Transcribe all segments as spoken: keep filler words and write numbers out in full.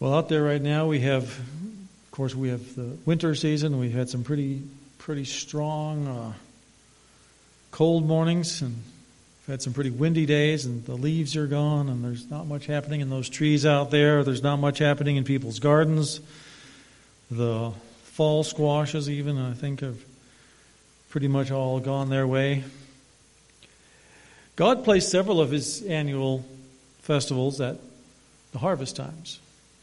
Well, out there right now we have, of course, we have the winter season. We've had some pretty, pretty strong, uh, cold mornings, and we've had some pretty windy days, and the leaves are gone, and there's not much happening in those trees out there. There's not much happening in people's gardens. The fall squashes, even, I think, have pretty much all gone their way. God placed several of His annual festivals at the harvest times.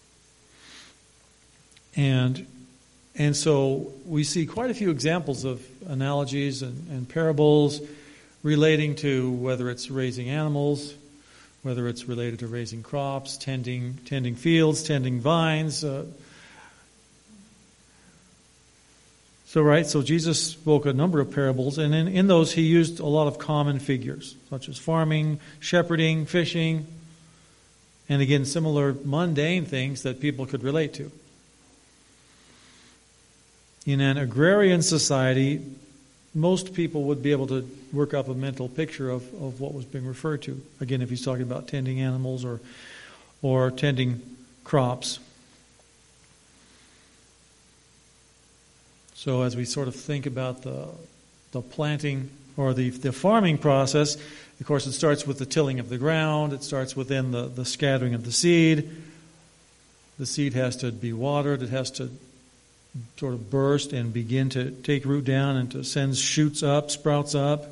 And and so we see quite a few examples of analogies and, and parables relating to whether it's raising animals, whether it's related to raising crops, tending tending fields, tending vines. Uh, so right, so Jesus spoke a number of parables, and in, in those He used a lot of common figures, such as farming, shepherding, fishing, and again, similar mundane things that people could relate to. In an agrarian society, most people would be able to work up a mental picture of, of what was being referred to. Again, if he's talking about tending animals or or tending crops. So as we sort of think about the the planting or the, the farming process, of course it starts with the tilling of the ground. It starts within the, the scattering of the seed. The seed has to be watered. It has to sort of burst and begin to take root down and to send shoots up, sprouts up.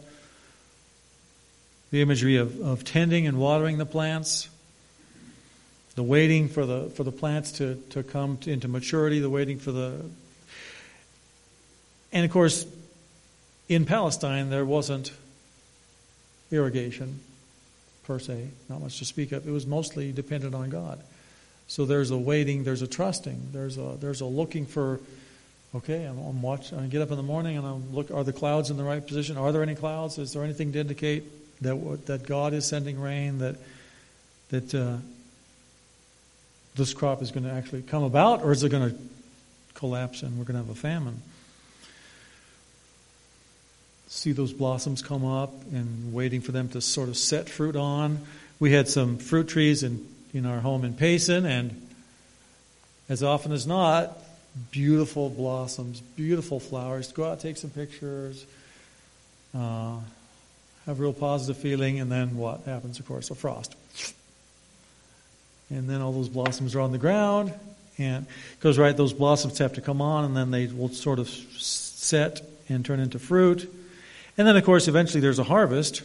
The imagery of, of tending and watering the plants. The waiting for the for the plants to, to come to, into maturity. The waiting for the... And of course, in Palestine there wasn't irrigation per se, not much to speak of. It was mostly dependent on God. So there's a waiting, there's a trusting, there's a there's a looking for, okay, I'm, I'm watching, I get up in the morning and I'm look, are the clouds in the right position? Are there any clouds? Is there anything to indicate that that God is sending rain, that that uh, this crop is going to actually come about, or is it going to collapse and we're going to have a famine? See those blossoms come up and waiting for them to sort of set fruit on. We had some fruit trees in, in our home in Payson, and as often as not, beautiful blossoms, beautiful flowers. Go out, take some pictures, uh, have a real positive feeling, and then what happens, of course? A frost. And then all those blossoms are on the ground, and because, right, those blossoms have to come on, and then they will sort of set and turn into fruit. And then, of course, eventually there's a harvest.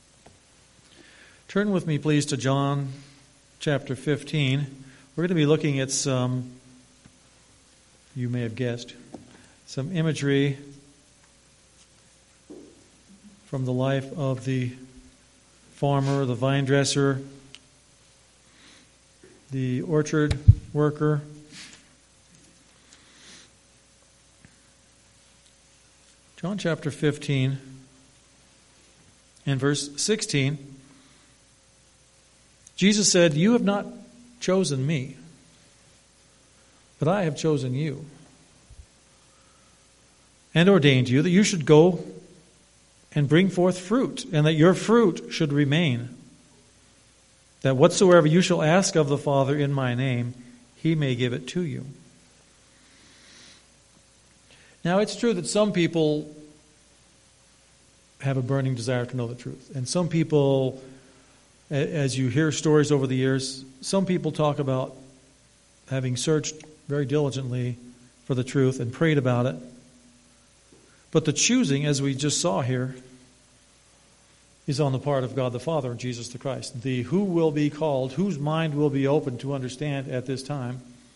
Turn with me, please, to John chapter fifteen. We're going to be looking at some, you may have guessed, some imagery from the life of the farmer, the vine dresser, the orchard worker. John chapter fifteen. In verse sixteen, Jesus said, "You have not chosen me, but I have chosen you, and ordained you that you should go and bring forth fruit, and that your fruit should remain, that whatsoever you shall ask of the Father in my name, He may give it to you." Now, it's true that some people have a burning desire to know the truth. And some people, as you hear stories over the years, some people talk about having searched very diligently for the truth and prayed about it. But the choosing, as we just saw here, is on the part of God the Father and Jesus the Christ. The who will be called, whose mind will be open to understand at this time,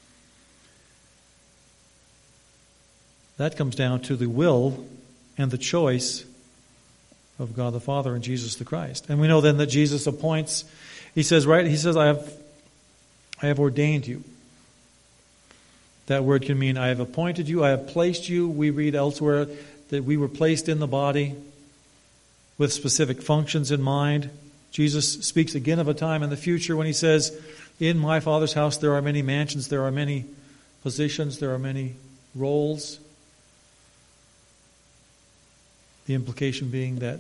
that comes down to the will and the choice of God the Father and Jesus the Christ. And we know then that Jesus appoints, he says, right, he says, I have I have ordained you. That word can mean I have appointed you, I have placed you. We read elsewhere that we were placed in the body with specific functions in mind. Jesus speaks again of a time in the future when he says, in my Father's house there are many mansions, there are many positions, there are many roles. The implication being that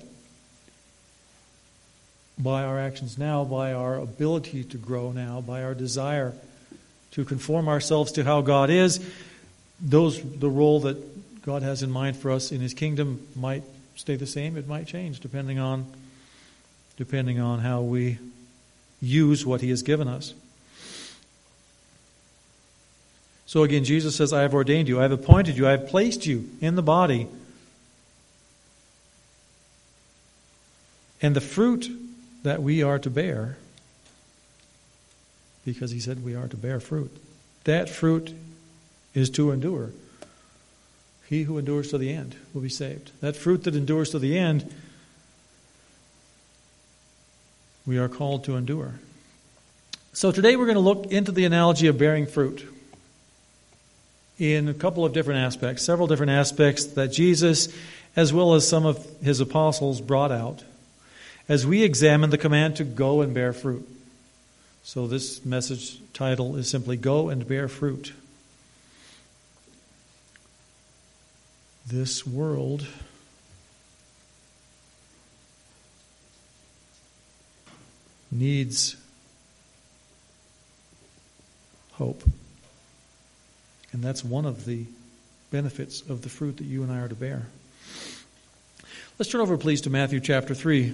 by our actions now, by our ability to grow now, by our desire to conform ourselves to how God is. Those, the role that God has in mind for us in His kingdom might stay the same. It might change depending on, depending on how we use what He has given us. So again, Jesus says, I have ordained you, I have appointed you, I have placed you in the body. And the fruit that we are to bear, because He said we are to bear fruit, that fruit is to endure. He who endures to the end will be saved. That fruit that endures to the end, we are called to endure. So today we're going to look into the analogy of bearing fruit in a couple of different aspects, several different aspects that Jesus, as well as some of His apostles, brought out as we examine the command to go and bear fruit. So this message title is simply Go and Bear Fruit. This world needs hope. And that's one of the benefits of the fruit that you and I are to bear. Let's turn over, please, to Matthew chapter three.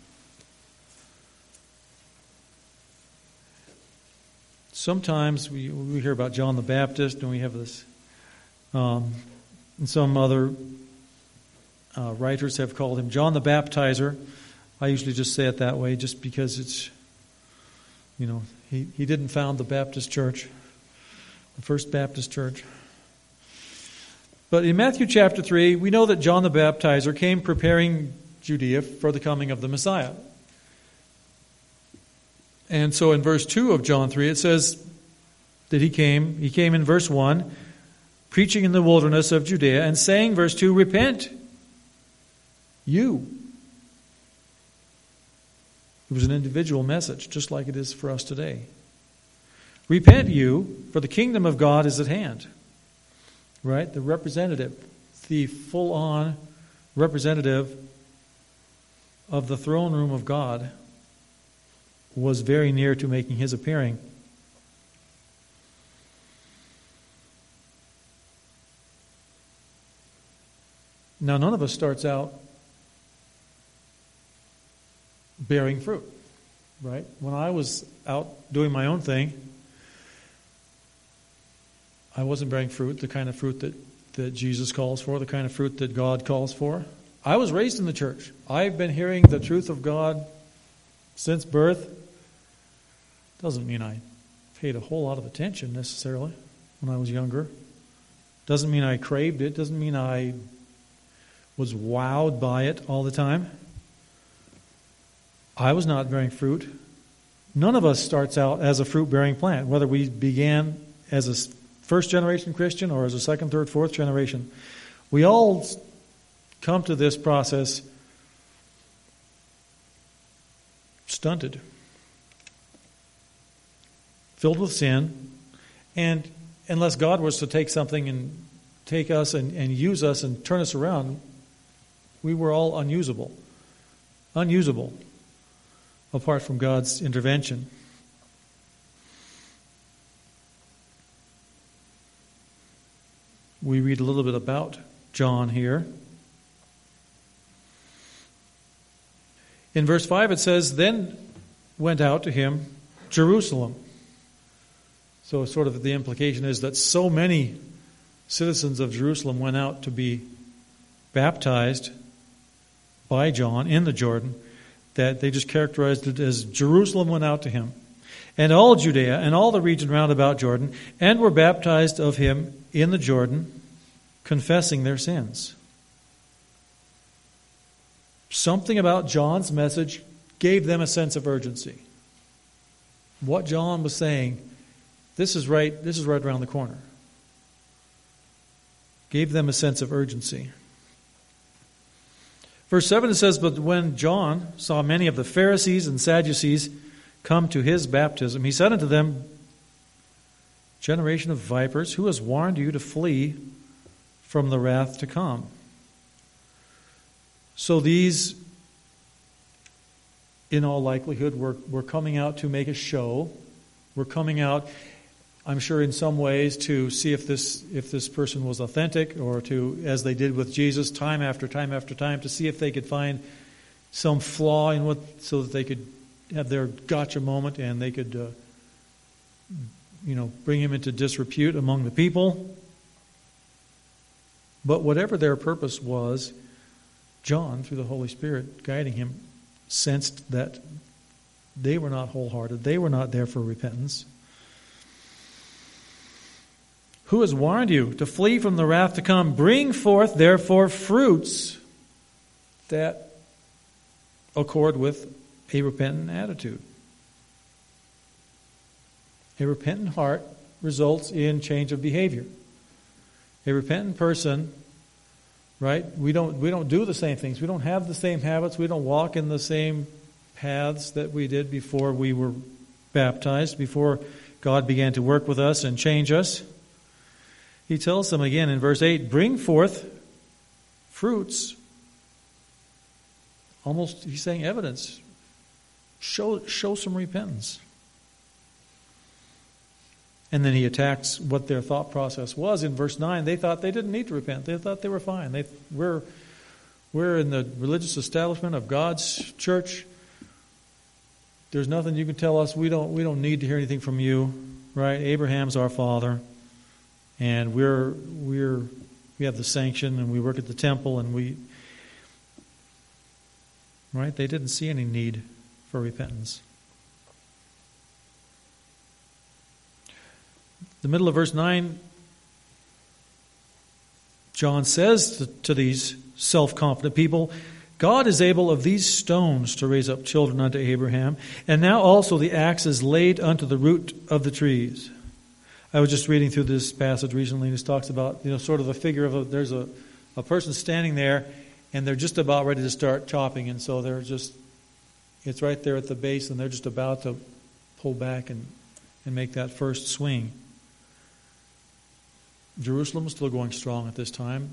Sometimes we, we hear about John the Baptist, and we have this, um, and some other uh, writers have called him John the Baptizer. I usually just say it that way just because it's, you know, he, he didn't found the Baptist church. The First Baptist Church. But in Matthew chapter three, we know that John the Baptizer came preparing Judea for the coming of the Messiah. And so in verse two of John three, it says that he came, he came in verse one, preaching in the wilderness of Judea, and saying, verse two, repent, you. It was an individual message, just like it is for us today. Repent you, for the kingdom of God is at hand. Right? The representative, the full-on representative of the throne room of God was very near to making His appearing. Now, none of us starts out bearing fruit, right? When I was out doing my own thing, I wasn't bearing fruit, the kind of fruit that, that Jesus calls for, the kind of fruit that God calls for. I was raised in the church. I've been hearing the truth of God since birth. Doesn't mean I paid a whole lot of attention necessarily when I was younger. Doesn't mean I craved it. Doesn't mean I was wowed by it all the time. I was not bearing fruit. None of us starts out as a fruit-bearing plant, whether we began as a first-generation Christian or as a second, third, fourth generation. We all come to this process stunted, filled with sin, and unless God was to take something and take us and, and use us and turn us around, we were all unusable. Unusable apart from God's intervention. We read a little bit about John here. In verse five it says, then went out to him Jerusalem. So sort of the implication is that so many citizens of Jerusalem went out to be baptized by John in the Jordan that they just characterized it as Jerusalem went out to him. And all Judea and all the region round about Jordan, and were baptized of him in the Jordan, confessing their sins. Something about John's message gave them a sense of urgency. What John was saying, this is right, this is right around the corner. Gave them a sense of urgency. Verse seven, it says, but when John saw many of the Pharisees and Sadducees come to his baptism, he said unto them, generation of vipers, who has warned you to flee from the wrath to come? So these, in all likelihood, were, were coming out to make a show. Were coming out. I'm sure in some ways to see if this if this person was authentic, or to, as they did with Jesus, time after time after time, to see if they could find some flaw in what, so that they could have their gotcha moment and they could, uh, you know, bring him into disrepute among the people. But whatever their purpose was, John, through the Holy Spirit guiding him, sensed that they were not wholehearted. They were not there for repentance. Who has warned you to flee from the wrath to come? Bring forth, therefore, fruits that accord with a repentant attitude. A repentant heart results in change of behavior. A repentant person, right? We don't we don't do the same things. We don't have the same habits. We don't walk in the same paths that we did before we were baptized, before God began to work with us and change us. He tells them again in verse eight, bring forth fruits. Almost, he's saying evidence. Show, show some repentance. And then he attacks what their thought process was. In verse nine, they thought they didn't need to repent. They thought they were fine. They, we're, we're in the religious establishment of God's church. There's nothing you can tell us. We don't, we don't need to hear anything from you. Right? Abraham's our father. And we're we're we have the sanction, and we work at the temple, and we right? They didn't see any need for repentance. The middle of verse nine, John says to, to these self-confident people, God is able of these stones to raise up children unto Abraham, and now also the axe is laid unto the root of the trees. I was just reading through this passage recently, and it talks about, you know, sort of a figure of a, there's a, a person standing there, and they're just about ready to start chopping, and so they're just, it's right there at the base, and they're just about to pull back and, and make that first swing. Jerusalem was still going strong at this time.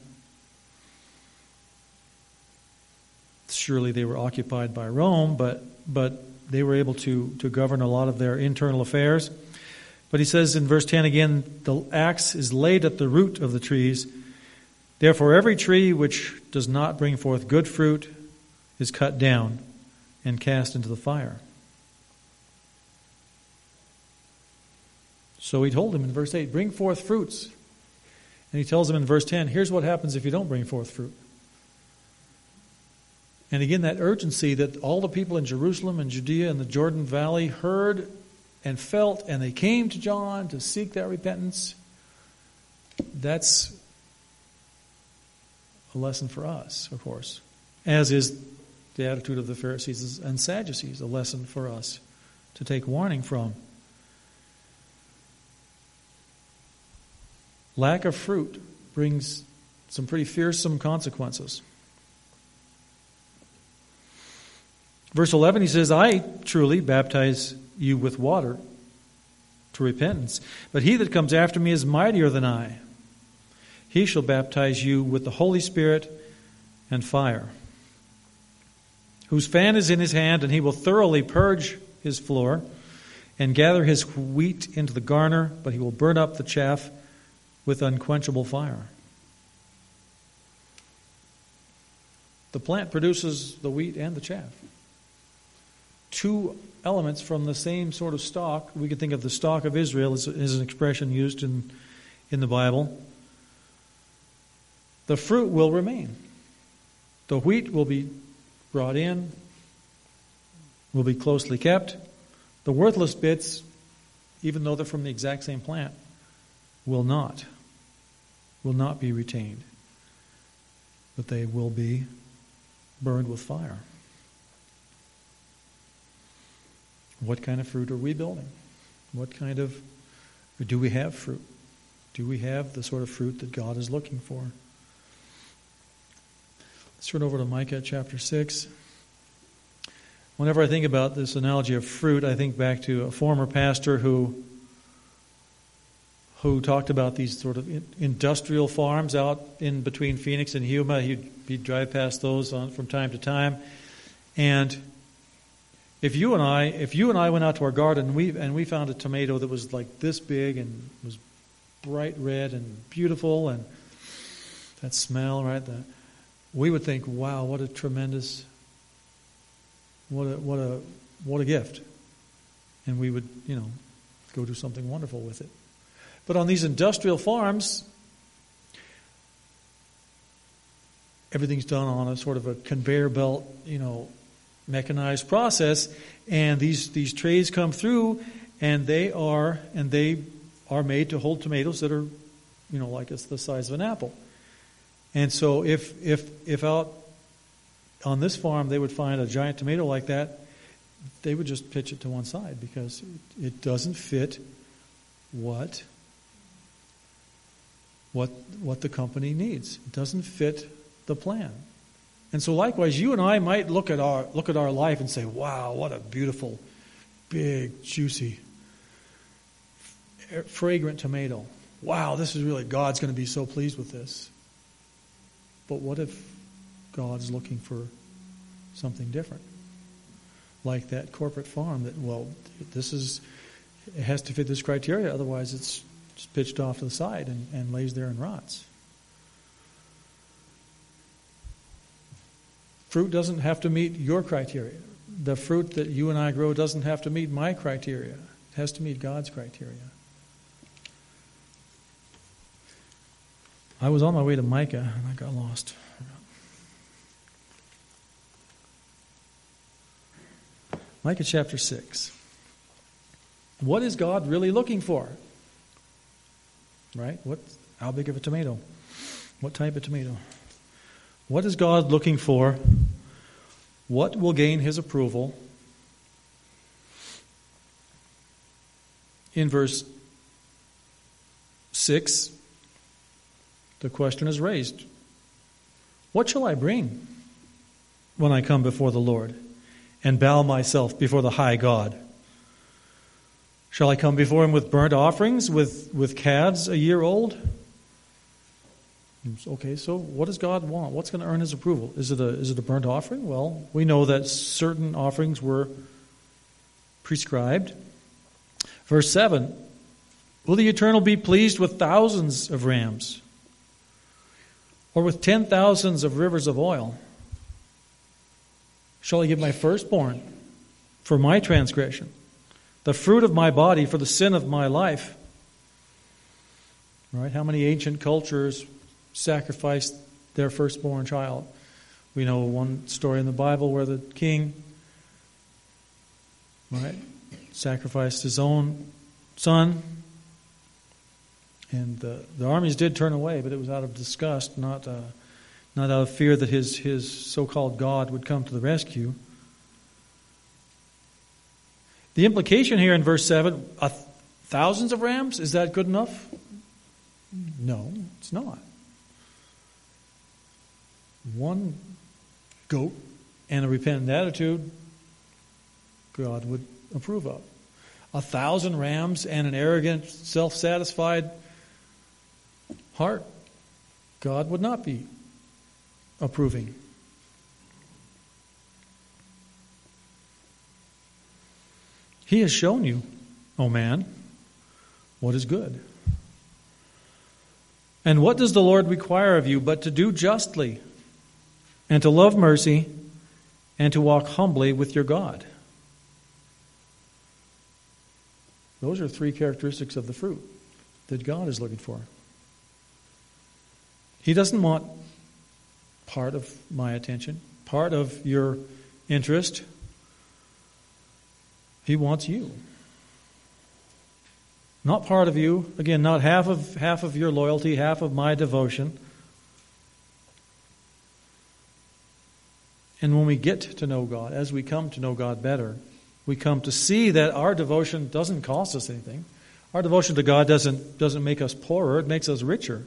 Surely they were occupied by Rome, but but they were able to, to govern a lot of their internal affairs. But he says in verse ten again, the axe is laid at the root of the trees. Therefore every tree which does not bring forth good fruit is cut down and cast into the fire. So he told him in verse eight, bring forth fruits. And he tells them in verse ten, here's what happens if you don't bring forth fruit. And again, that urgency that all the people in Jerusalem and Judea and the Jordan Valley heard and felt, and they came to John to seek that repentance, that's a lesson for us, of course, as is the attitude of the Pharisees and Sadducees, a lesson for us to take warning from. Lack of fruit brings some pretty fearsome consequences. Verse eleven, he says, I truly baptize you with water to repentance, but he that comes after me is mightier than I. He shall baptize you with the Holy Spirit and fire, whose fan is in his hand, and he will thoroughly purge his floor and gather his wheat into the garner, but he will burn up the chaff with unquenchable fire. The plant produces the wheat and the chaff. Two elements from the same sort of stalk. We could think of the stalk of Israel as, as an expression used in, in the Bible. The fruit will remain. The wheat will be brought in, will be closely kept. The worthless bits, even though they're from the exact same plant, will not, will not be retained. But they will be burned with fire. What kind of fruit are we building? What kind of, or do we have fruit? Do we have the sort of fruit that God is looking for? Let's turn over to Micah chapter six. Whenever I think about this analogy of fruit, I think back to a former pastor who who talked about these sort of industrial farms out in between Phoenix and Yuma. He'd, he'd drive past those on, from time to time. And If you and I, if you and I went out to our garden and we and we found a tomato that was like this big and was bright red and beautiful, and that smell, right? The, we would think, "Wow, what a tremendous, what a what a what a gift," and we would, you know, go do something wonderful with it. But on these industrial farms, everything's done on a sort of a conveyor belt, you know, mechanized process, and these these trays come through, and they are and they are made to hold tomatoes that are, you know, like it's the size of an apple. And so if if if out on this farm they would find a giant tomato like that, they would just pitch it to one side because it, it doesn't fit what what what the company needs. It doesn't fit the plan. And so likewise, you and I might look at our look at our life and say, "Wow, what a beautiful, big, juicy, fragrant tomato. Wow, this is really, God's going to be so pleased with this." But what if God's looking for something different? Like that corporate farm that, well, this is, it has to fit this criteria, otherwise it's just pitched off to the side and, and lays there and rots. Fruit doesn't have to meet your criteria. The fruit that you and I grow doesn't have to meet my criteria. It has to meet God's criteria. I was on my way to Micah and I got lost. Micah chapter six. What is God really looking for? Right? What? How big of a tomato? What type of tomato? What is God looking for? What will gain his approval? In verse six, the question is raised. What shall I bring when I come before the Lord and bow myself before the high God? Shall I come before him with burnt offerings, with, with calves a year old? Okay, so what does God want? What's going to earn his approval? Is it a is it a burnt offering? Well, we know that certain offerings were prescribed. Verse seven, will the Eternal be pleased with thousands of rams, or with ten thousands of rivers of oil? Shall I give my firstborn for my transgression, the fruit of my body for the sin of my life? All right, how many ancient cultures sacrificed their firstborn child? We know one story in the Bible where the king, right, sacrificed his own son, and the, the armies did turn away, but it was out of disgust, not uh, not out of fear that his his so-called God would come to the rescue. The implication here in verse seven, uh, thousands of rams, is that good enough? No, it's not. One goat and a repentant attitude, God would approve of. A thousand rams and an arrogant, self-satisfied heart, God would not be approving. He has shown you, O man, what is good. And what does the Lord require of you but to do justly, and to love mercy, and to walk humbly with your God? Those are three characteristics of the fruit that God is looking for. He doesn't want part of my attention, part of your interest. He wants you. Not part of you. Again, not half of half of your loyalty, half of my devotion. And when we get to know God, as we come to know God better, we come to see that our devotion doesn't cost us anything. Our devotion to God doesn't doesn't make us poorer, it makes us richer.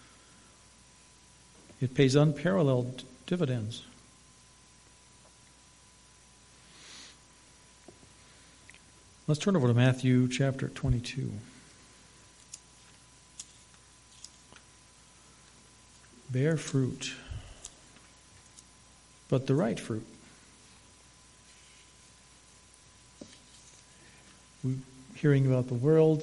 It pays unparalleled dividends. Let's turn over to Matthew chapter twenty-two. Bear fruit, but the right fruit. hearing about the world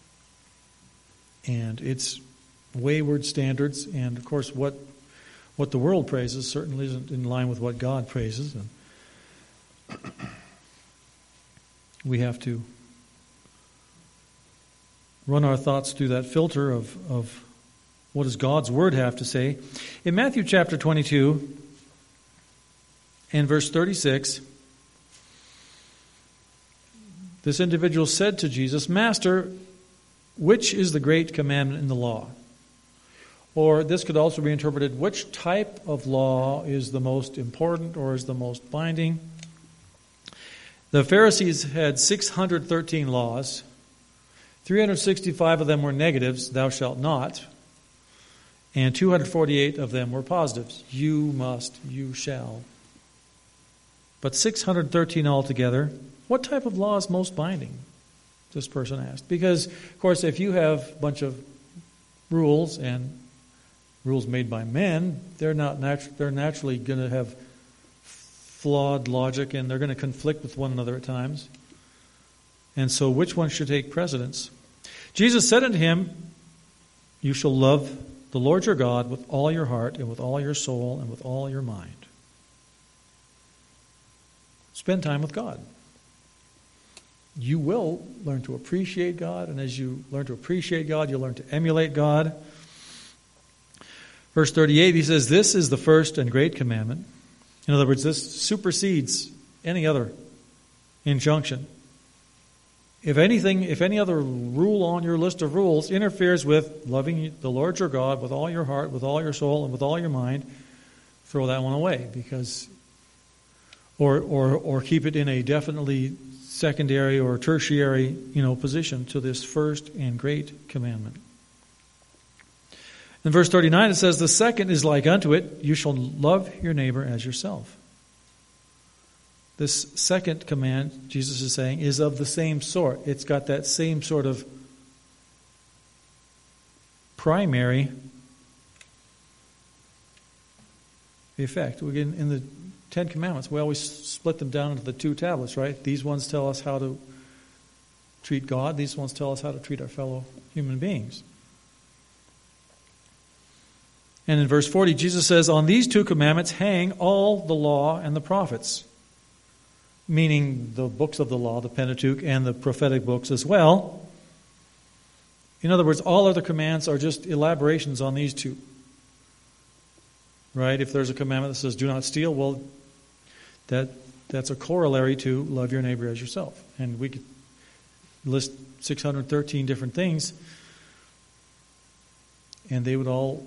and its wayward standards, and of course what what the world praises certainly isn't in line with what God praises. And we have to run our thoughts through that filter of, of what does God's Word have to say. In Matthew chapter twenty-two and verse thirty-six, this individual said to Jesus, "Master, which is the great commandment in the law?" Or this could also be interpreted, which type of law is the most important or is the most binding? The Pharisees had six hundred thirteen laws. three hundred sixty-five of them were negatives, thou shalt not. And two hundred forty-eight of them were positives, you must, you shall. But six hundred thirteen altogether. What type of law is most binding? This person asked. Because, of course, if you have a bunch of rules and rules made by men, they're not natu- they're naturally going to have flawed logic, and they're going to conflict with one another at times. And so which one should take precedence? Jesus said unto him, you shall love the Lord your God with all your heart and with all your soul and with all your mind. Spend time with God. You will learn to appreciate God, and as you learn to appreciate God, you'll learn to emulate God. Verse thirty-eight, he says, this is the first and great commandment. In other words, this supersedes any other injunction. If anything, if any other rule on your list of rules interferes with loving the Lord your God with all your heart, with all your soul, and with all your mind, throw that one away, because, or or or keep it in a definitely secondary or tertiary, you know, position to this first and great commandment. In verse thirty-nine, it says, the second is like unto it, you shall love your neighbor as yourself. This second command, Jesus is saying, is of the same sort. It's got that same sort of primary effect. We get in the Ten Commandments, we always split them down into the two tablets, right? These ones tell us how to treat God. These ones tell us how to treat our fellow human beings. And in verse forty, Jesus says, on these two commandments hang all the law and the prophets. Meaning the books of the law, the Pentateuch, and the prophetic books as well. In other words, all other commands are just elaborations on these two. Right? If there's a commandment that says, do not steal, well, that that's a corollary to love your neighbor as yourself. And we could list six hundred thirteen different things, and they would all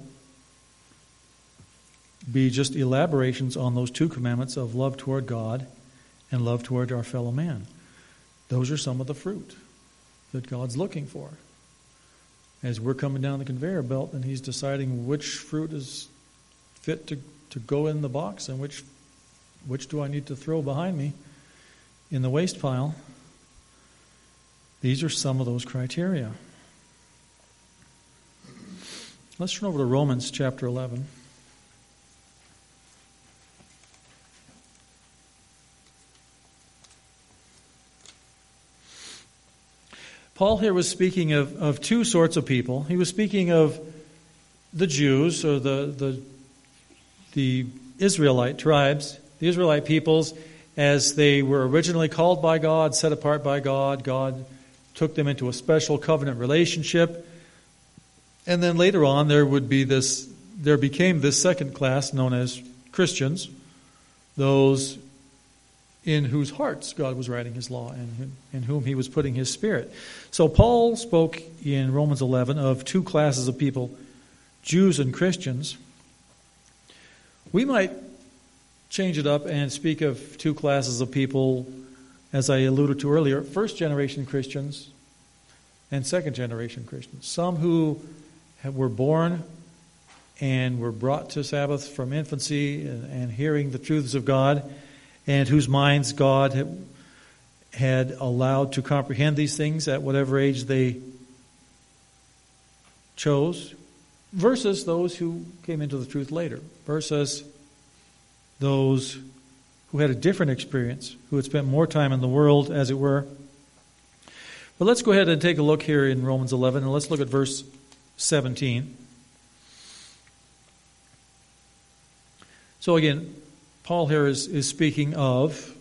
be just elaborations on those two commandments of love toward God and love toward our fellow man. Those are some of the fruit that God's looking for. As we're coming down the conveyor belt and He's deciding which fruit is fit to, to go in the box and which which do I need to throw behind me in the waste pile. These are some of those criteria. Let's turn over to Romans chapter eleven. Paul here was speaking of, of two sorts of people. He was speaking of the Jews, or the, the, the Israelite tribes, the Israelite peoples, as they were originally called by God, set apart by God. God took them into a special covenant relationship. And then later on, there would be this, there became this second class known as Christians, those in whose hearts God was writing His law and in whom He was putting His Spirit. So Paul spoke in Romans eleven of two classes of people, Jews and Christians. We might change it up and speak of two classes of people, as I alluded to earlier, first generation Christians and second generation Christians. Some who were born and were brought to Sabbath from infancy and, and hearing the truths of God, and whose minds God had, had allowed to comprehend these things at whatever age they chose, versus those who came into the truth later, versus those who had a different experience, who had spent more time in the world, as it were. But let's go ahead and take a look here in Romans eleven, and let's look at verse seventeen. So again, Paul here is, is speaking of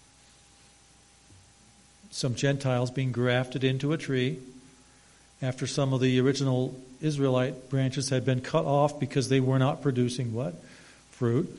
some Gentiles being grafted into a tree after some of the original Israelite branches had been cut off because they were not producing what? Fruit.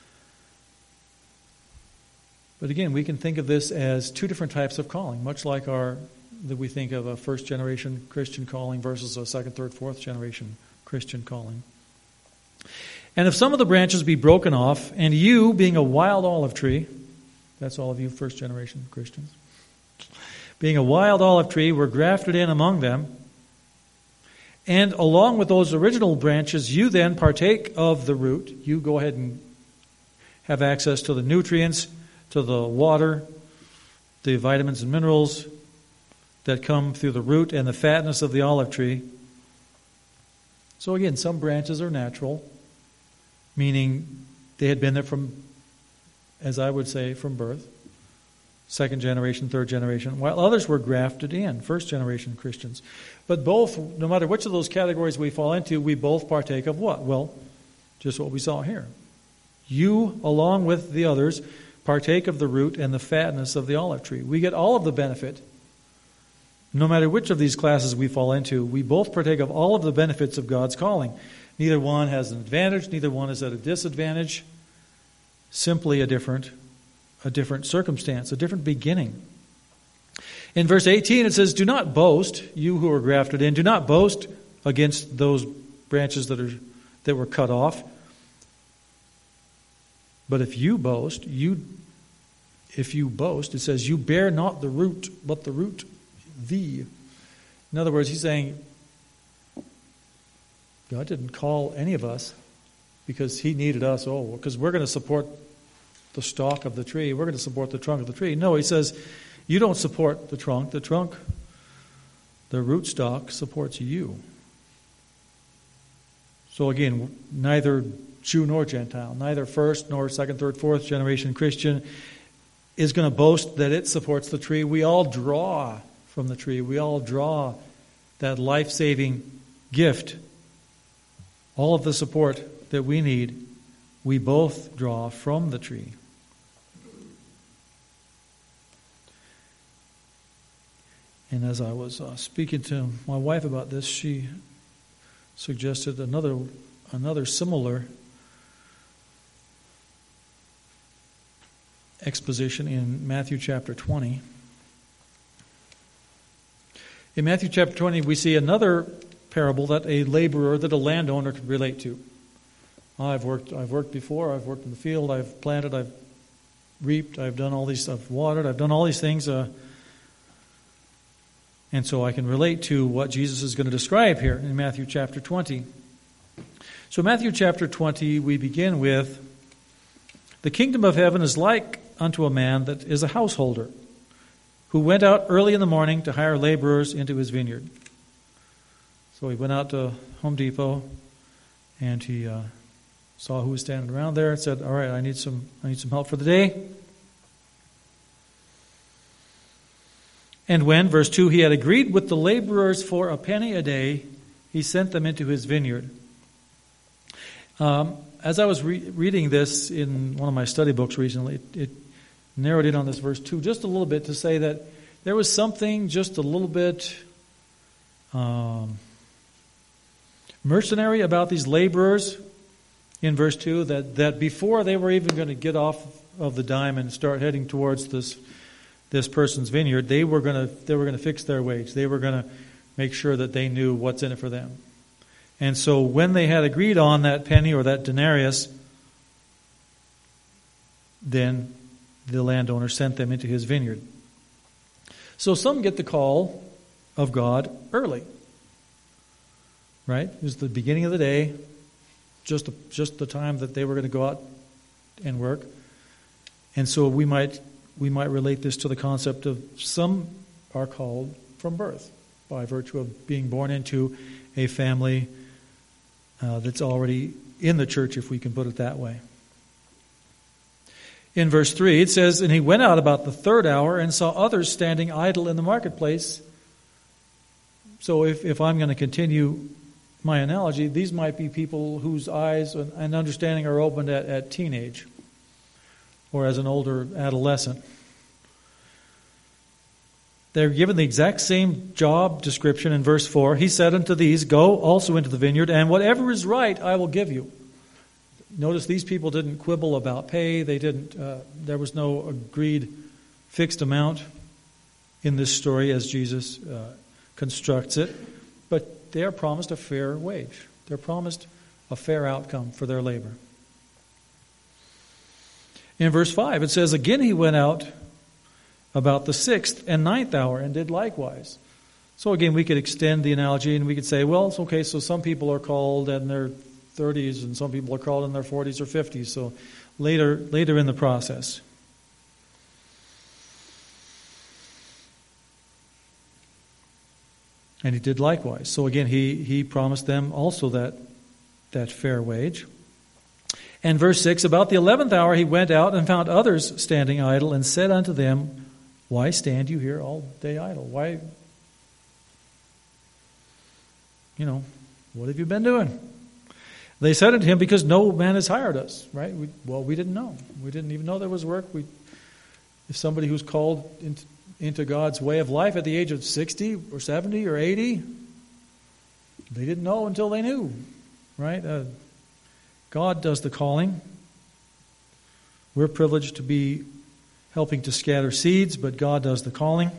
But again, we can think of this as two different types of calling, much like our that we think of a first generation Christian calling versus a second, third, fourth generation Christian calling. And if some of the branches be broken off, and you, being a wild olive tree, that's all of you first generation Christians, being a wild olive tree, were grafted in among them, and along with those original branches, you then partake of the root. You go ahead and have access to the nutrients, to the water, the vitamins and minerals that come through the root and the fatness of the olive tree. So again, some branches are natural, meaning they had been there from, as I would say, from birth. Second generation, third generation, while others were grafted in, first generation Christians. But both, no matter which of those categories we fall into, we both partake of what? Well, just what we saw here. You, along with the others, partake of the root and the fatness of the olive tree. We get all of the benefit. No matter which of these classes we fall into, we both partake of all of the benefits of God's calling. Neither one has an advantage, neither one is at a disadvantage. Simply a different A different circumstance, a different beginning. In verse eighteen it says, do not boast, you who are grafted in, do not boast against those branches that are that were cut off. But if you boast, you if you boast, it says, you bear not the root, but the root thee. In other words, he's saying, God didn't call any of us because he needed us, oh, because we're going to support the stalk of the tree. We're going to support the trunk of the tree. No, he says, you don't support the trunk. The trunk, the rootstock, supports you. So again, neither Jew nor Gentile, neither first nor second, third, fourth generation Christian is going to boast that it supports the tree. We all draw from the tree. We all draw that life-saving gift. All of the support that we need, we both draw from the tree. And as I was uh, speaking to my wife about this, she suggested another another similar exposition in Matthew chapter twenty. In Matthew chapter twenty, we see another parable that a laborer, that a landowner could relate to. I've worked I've worked before, I've worked in the field, I've planted, I've reaped, I've done all these, I've watered, I've done all these things. Uh, and so I can relate to what Jesus is going to describe here in Matthew chapter twenty. So Matthew chapter twenty, we begin with, the kingdom of heaven is like unto a man that is a householder, who went out early in the morning to hire laborers into his vineyard. So he went out to Home Depot, and he uh, saw who was standing around there and said, all right, I need some I need some help for the day. And when, verse two, he had agreed with the laborers for a penny a day, he sent them into his vineyard. Um, as I was re- reading this in one of my study books recently, it, it narrowed in on this verse two just a little bit to say that there was something just a little bit um, mercenary about these laborers in verse two, that, that before they were even going to get off of the dime and start heading towards this this person's vineyard, they were going to they were going to fix their wage. They were going to make sure that they knew what's in it for them. And so when they had agreed on that penny or that denarius, then the landowner sent them into his vineyard. So some get the call of God early. Right? It was the beginning of the day, just the, just the time that they were going to go out and work. And so we might we might relate this to the concept of some are called from birth by virtue of being born into a family uh, that's already in the church, if we can put it that way. In verse three, it says, and he went out about the third hour and saw others standing idle in the marketplace So if, if I'm going to continue my analogy, these might be people whose eyes and understanding are opened at, at teenage or as an older adolescent. They're given the exact same job description in verse four. He said unto these, go also into the vineyard, and whatever is right I will give you. Notice these people didn't quibble about pay. They didn't. Uh, there was no agreed fixed amount in this story as Jesus uh, constructs it. But they are promised a fair wage. They're promised a fair outcome for their labor. In verse five, it says, again he went out about the sixth and ninth hour and did likewise. So again, we could extend the analogy and we could say, well, it's okay, so some people are called in their thirties and some people are called in their forties or fifties. So later, later in the process. And he did likewise. So again, he, he promised them also that, that fair wage. And verse six, about the eleventh hour he went out and found others standing idle and said unto them, why stand you here all day idle? Why, you know, what have you been doing? They said unto him, because no man has hired us, right? We, well, we didn't know. We didn't even know there was work. We, if somebody who's called into, into God's way of life at the age of sixty or seventy or eighty, they didn't know until they knew, right? Uh, God does the calling. We're privileged to be helping to scatter seeds, but God does the calling.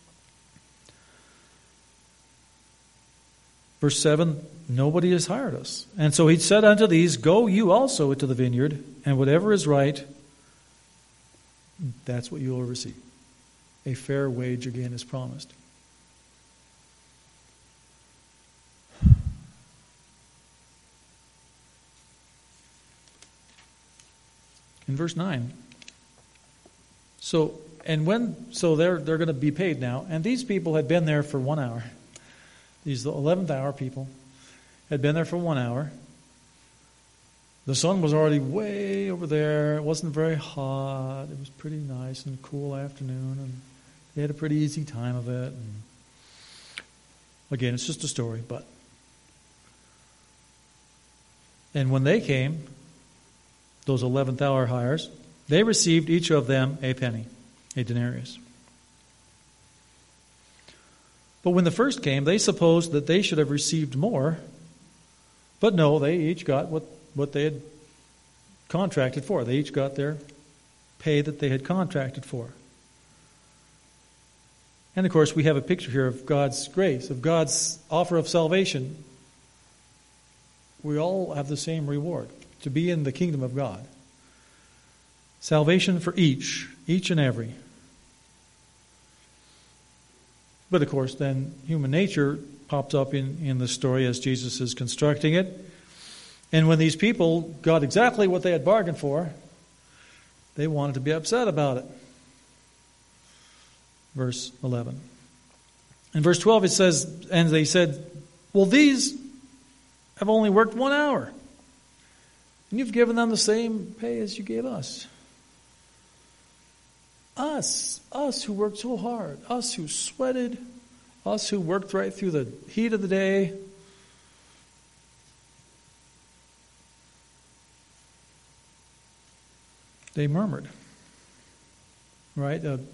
Verse seven, nobody has hired us. And so he said unto these, go you also into the vineyard, and whatever is right, that's what you will receive. A fair wage again is promised. In verse nine. So and when so they're they're going to be paid now, and these people had been there for one hour. These eleventh hour people had been there for one hour. The sun was already way over there. It wasn't very hot. It was pretty nice and cool afternoon, and they had a pretty easy time of it. And again, it's just a story, but and when they came, those eleventh hour hires, they received each of them a penny, a denarius. But when the first came, they supposed that they should have received more. But no, they each got what, what they had contracted for. They each got their pay that they had contracted for. And of course, we have a picture here of God's grace, of God's offer of salvation. We all have the same reward, to be in the kingdom of God. Salvation for each, each and every. But of course, then human nature pops up in, in the story as Jesus is constructing it. And when these people got exactly what they had bargained for, they wanted to be upset about it. Verse eleven. In verse twelve it says, and they said, well, these have only worked one hour. And you've given them the same pay as you gave us. Us, us who worked so hard, us who sweated, us who worked right through the heat of the day. They murmured, right? Uh,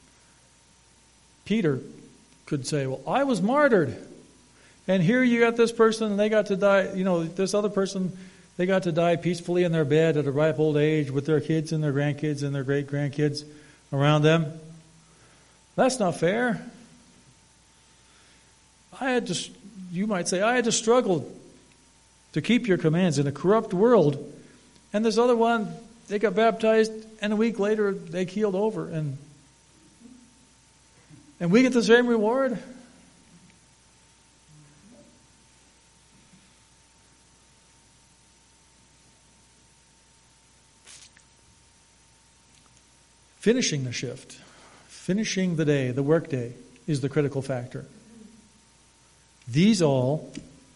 Peter could say, well, I was martyred. And here you got this person and they got to die, you know, this other person, they got to die peacefully in their bed at a ripe old age with their kids and their grandkids and their great-grandkids around them. That's not fair. I had to, you might say, I had to struggle to keep your commands in a corrupt world. And this other one, they got baptized and a week later they keeled over. And, and we get the same reward. Finishing the shift, finishing the day, the work day, is the critical factor. These all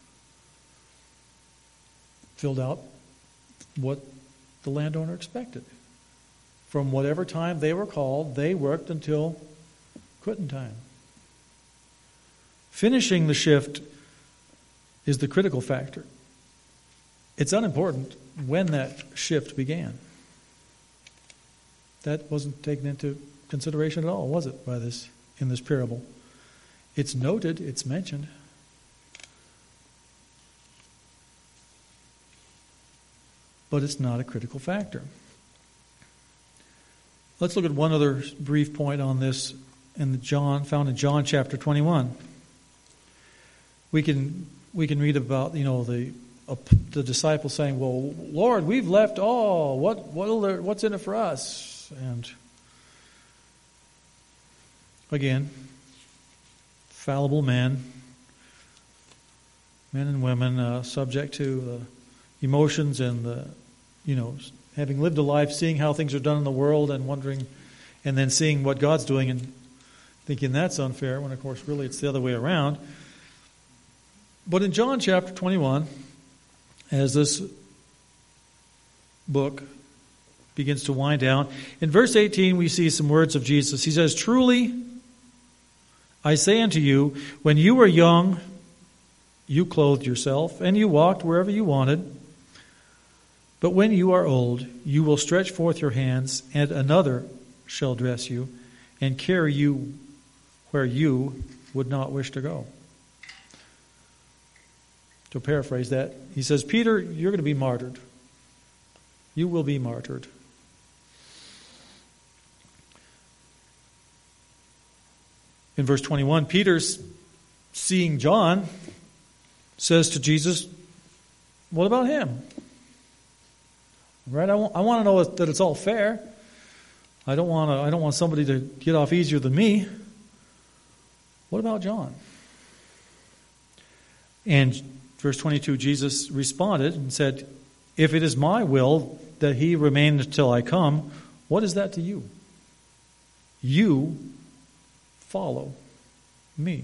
filled out what the landowner expected. From whatever time they were called, they worked until quitting time. Finishing the shift is the critical factor. It's unimportant when that shift began. That wasn't taken into consideration at all, was it, by this in this parable? It's noted, it's mentioned. But it's not a critical factor. Let's look at one other brief point on this in the John, found in John chapter twenty-one. We can we can read about, you know, the uh, the disciples saying, "Well, Lord, we've left all. What what'll there, what's in it for us?" And again, fallible men, men and women, uh, subject to the emotions and the, you know, having lived a life, seeing how things are done in the world and wondering, and then seeing what God's doing and thinking that's unfair, when of course really it's the other way around. But in John chapter twenty-one, as this book begins to wind down, in verse eighteen we see some words of Jesus. He says, "Truly, I say unto you, when you were young, you clothed yourself, and you walked wherever you wanted. But when you are old, you will stretch forth your hands, and another shall dress you, and carry you where you would not wish to go." To paraphrase that, he says, Peter, you're going to be martyred. You will be martyred. In verse twenty-one, Peter's seeing John says to Jesus, "What about him?" Right? I want, I want to know that it's all fair. I don't want to, I don't want somebody to get off easier than me. What about John? And verse twenty-two, Jesus responded and said, "If it is my will that he remain until I come, what is that to you? You follow me."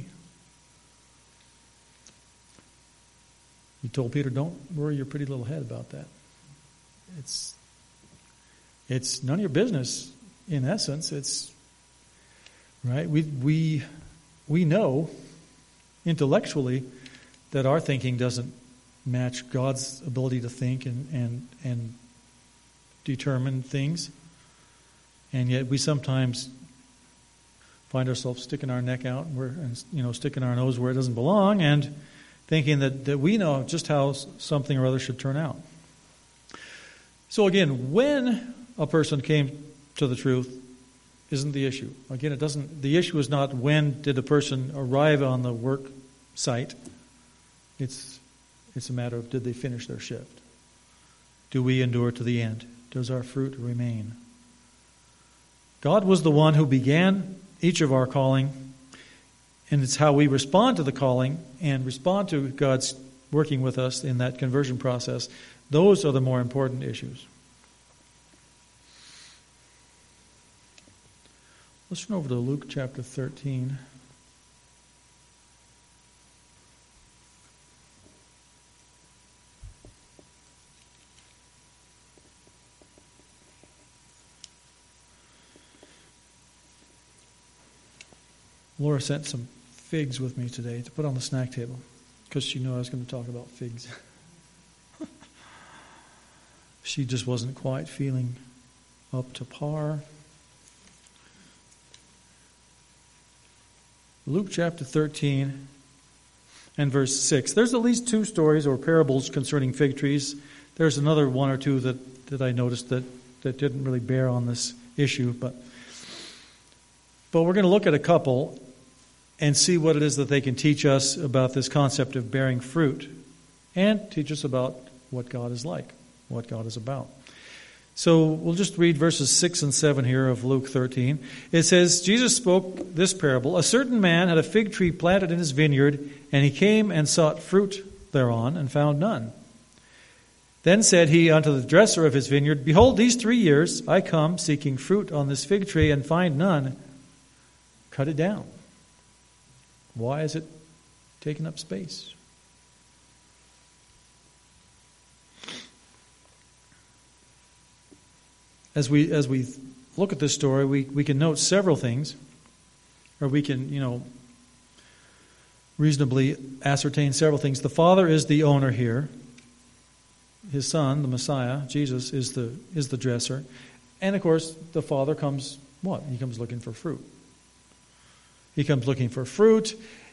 He told Peter, "Don't worry your pretty little head about that. It's it's none of your business, in essence. It's right. We we we know intellectually that our thinking doesn't match God's ability to think and and and determine things, and yet we sometimes find ourselves sticking our neck out and we're and, you know sticking our nose where it doesn't belong, and thinking that that we know just how something or other should turn out. So again, when a person came to the truth isn't the issue. Again, it doesn't. The issue is not when did a person arrive on the work site. It's it's a matter of did they finish their shift? Do we endure to the end? Does our fruit remain? God was the one who began each of our calling, and it's how we respond to the calling and respond to God's working with us in that conversion process. Those are the more important issues. Let's turn over to Luke chapter thirteen. Laura sent some figs with me today to put on the snack table because she knew I was going to talk about figs. She just wasn't quite feeling up to par. Luke chapter thirteen and verse six. There's at least two stories or parables concerning fig trees. There's another one or two that, that I noticed that, that didn't really bear on this issue. But, but we're going to look at a couple and see what it is that they can teach us about this concept of bearing fruit and teach us about what God is like, what God is about. So we'll just read verses six and seven here of Luke thirteen. It says, Jesus spoke this parable. A certain man had a fig tree planted in his vineyard, and he came and sought fruit thereon, and found none. Then said he unto the dresser of his vineyard, Behold, these three years I come seeking fruit on this fig tree, and find none. Cut it down. Why is it taking up space? As we as we look at this story, we, we can note several things, or we can, you know, reasonably ascertain several things. The Father is the owner here. His Son, the Messiah, Jesus, is the is the dresser. And of course, the Father comes, what? He comes looking for fruit. He comes looking for fruit.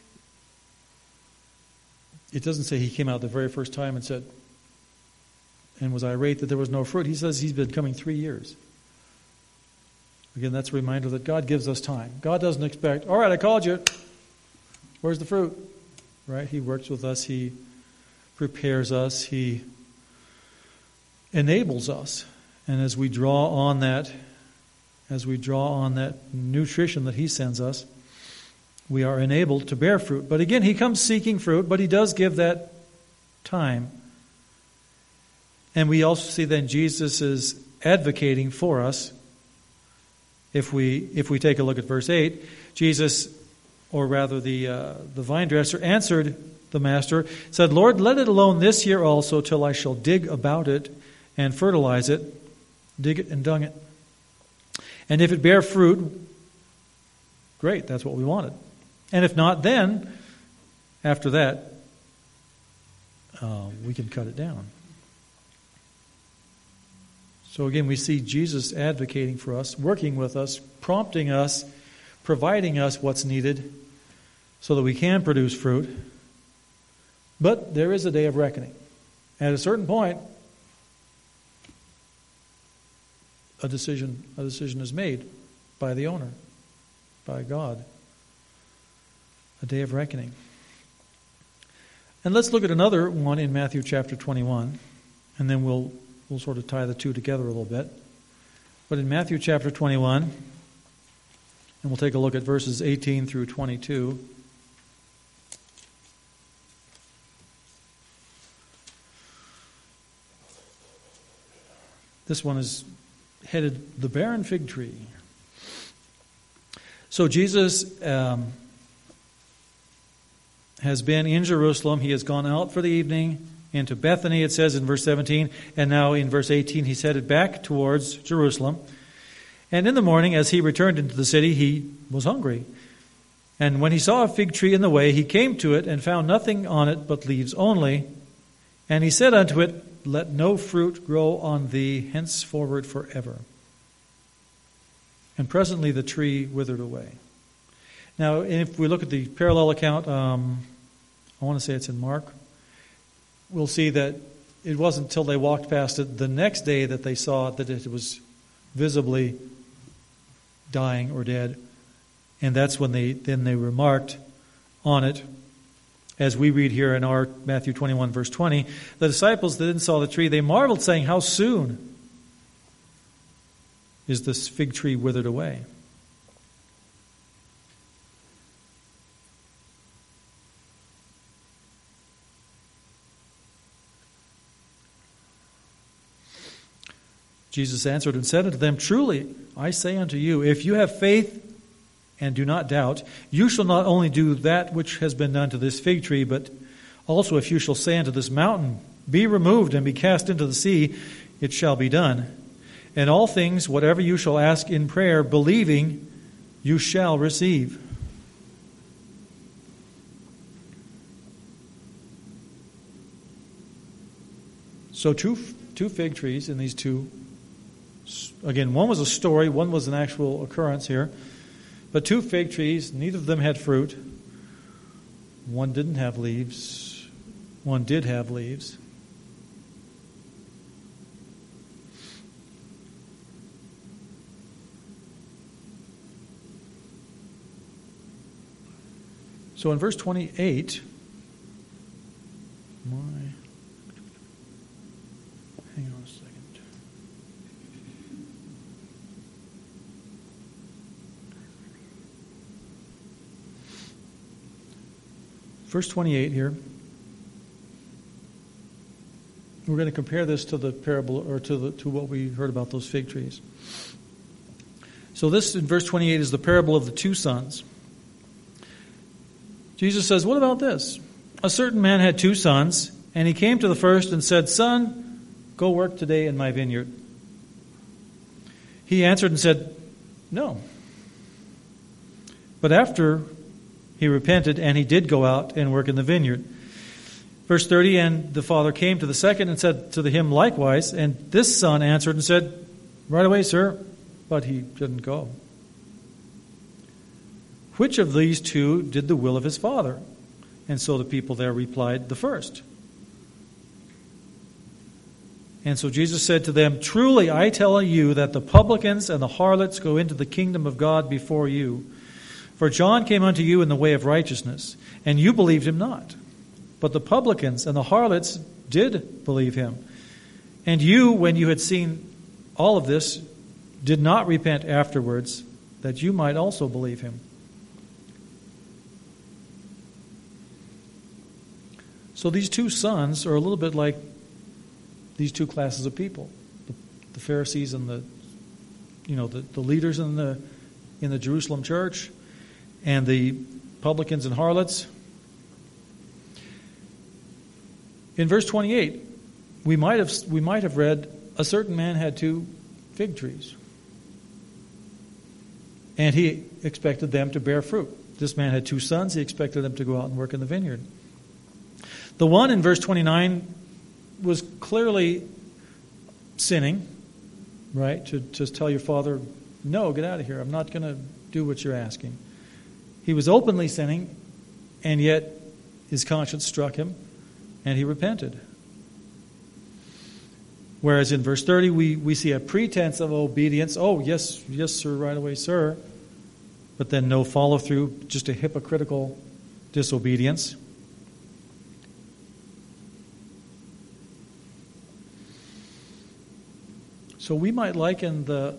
It doesn't say he came out the very first time and said, and was irate that there was no fruit. He says he's been coming three years. Again, that's a reminder that God gives us time. God doesn't expect, all right, I called you. Where's the fruit? Right? He works with us. He prepares us. He enables us. And as we draw on that, as we draw on that nutrition that he sends us, we are enabled to bear fruit. But again, he comes seeking fruit, but he does give that time. And we also see then Jesus is advocating for us. If we if we take a look at verse eight, Jesus, or rather the uh, the vine dresser, answered the master, said, Lord, let it alone this year also, till I shall dig about it and fertilize it, dig it and dung it. And if it bear fruit, great, that's what we wanted. And if not, then, after that, uh, we can cut it down. So again, we see Jesus advocating for us, working with us, prompting us, providing us what's needed so that we can produce fruit. But there is a day of reckoning. At a certain point, a decision, a decision is made by the owner, by God. A day of reckoning. And let's look at another one in Matthew chapter twenty-one, and then we'll we'll sort of tie the two together a little bit. But in Matthew chapter twenty-one, and we'll take a look at verses eighteen through twenty-two. This one is headed The Barren Fig Tree. So Jesus um, has been in Jerusalem. He has gone out for the evening into Bethany, it says in verse seventeen. And now in verse eighteen, he's headed back towards Jerusalem. And in the morning, as he returned into the city, he was hungry. And when he saw a fig tree in the way, he came to it and found nothing on it but leaves only. And he said unto it, Let no fruit grow on thee henceforward forever. And presently the tree withered away. Now, if we look at the parallel account, um, I want to say it's in Mark, we'll see that it wasn't until they walked past it the next day that they saw that it was visibly dying or dead. And that's when they then they remarked on it. As we read here in our Matthew twenty-one, verse twenty, the disciples that then saw the tree, they marveled, saying, How soon is this fig tree withered away? Jesus answered and said unto them, Truly, I say unto you, if you have faith and do not doubt, you shall not only do that which has been done to this fig tree, but also if you shall say unto this mountain, Be removed and be cast into the sea, it shall be done. And all things, whatever you shall ask in prayer, believing, you shall receive. So two two fig trees in these two. Again, one was a story, one was an actual occurrence here. But two fig trees, neither of them had fruit. One didn't have leaves. One did have leaves. So in verse twenty-eight, my, hang on a second. Verse twenty-eight here. We're going to compare this to the parable, or to the to what we heard about those fig trees. So this in verse twenty-eight is the parable of the two sons. Jesus says, what about this? A certain man had two sons, and he came to the first and said, Son, go work today in my vineyard. He answered and said, No. But after he repented, and he did go out and work in the vineyard. Verse thirty, and the father came to the second and said to him likewise, and this son answered and said, right away, sir, but he didn't go. Which of these two did the will of his father? And so the people there replied, the first. And so Jesus said to them, truly I tell you that the publicans and the harlots go into the kingdom of God before you. For John came unto you in the way of righteousness, and you believed him not. But the publicans and the harlots did believe him. And you, when you had seen all of this, did not repent afterwards, that you might also believe him. So these two sons are a little bit like these two classes of people, the, the Pharisees and the, you know, the, the leaders in the in the Jerusalem church, and the publicans and harlots. In verse twenty-eight, we might have we might have read, a certain man had two fig trees, and he expected them to bear fruit. This man had two sons; he expected them to go out and work in the vineyard. The one in verse twenty-nine was clearly sinning, right? To just tell your father, no, get out of here. I'm not going to do what you're asking. He was openly sinning, and yet his conscience struck him, and he repented. Whereas in verse thirty, we, we see a pretense of obedience. Oh, yes, yes, sir, right away, sir. But then no follow through, just a hypocritical disobedience. So we might liken the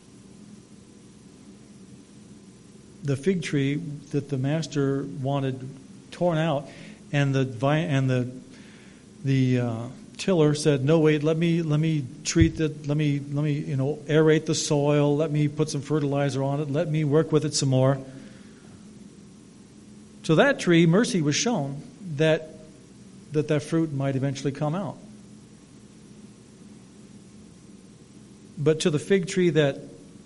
the fig tree that the master wanted torn out, and the vine and the the uh, tiller said, "No, wait, let me let me treat it. Let me let me you know aerate the soil. Let me put some fertilizer on it. Let me work with it some more." So that tree, mercy was shown that that that fruit might eventually come out. But to the fig tree that,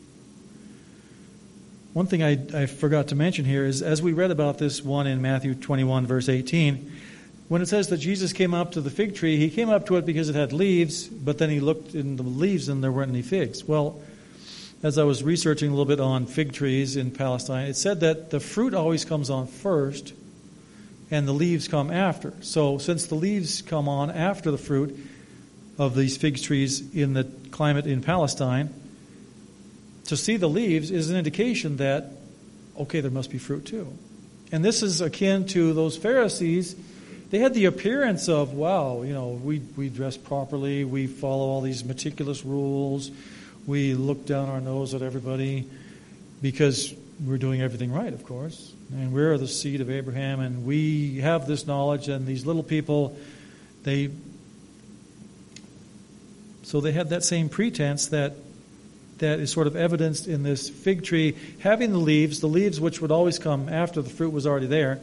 one thing I, I forgot to mention here is, as we read about this one in Matthew twenty-one, verse eighteen, when it says that Jesus came up to the fig tree, he came up to it because it had leaves, but then he looked in the leaves and there weren't any figs. Well, as I was researching a little bit on fig trees in Palestine, it said that the fruit always comes on first and the leaves come after. So since the leaves come on after the fruit of these fig trees in the climate in Palestine, to see the leaves is an indication that, okay, there must be fruit too. And this is akin to those Pharisees. They had the appearance of, wow, you know, we, we dress properly, we follow all these meticulous rules, we look down our nose at everybody because we're doing everything right, of course. And we're the seed of Abraham, and we have this knowledge, and these little people, they... So they had that same pretense that that is sort of evidenced in this fig tree having the leaves, the leaves which would always come after the fruit was already there.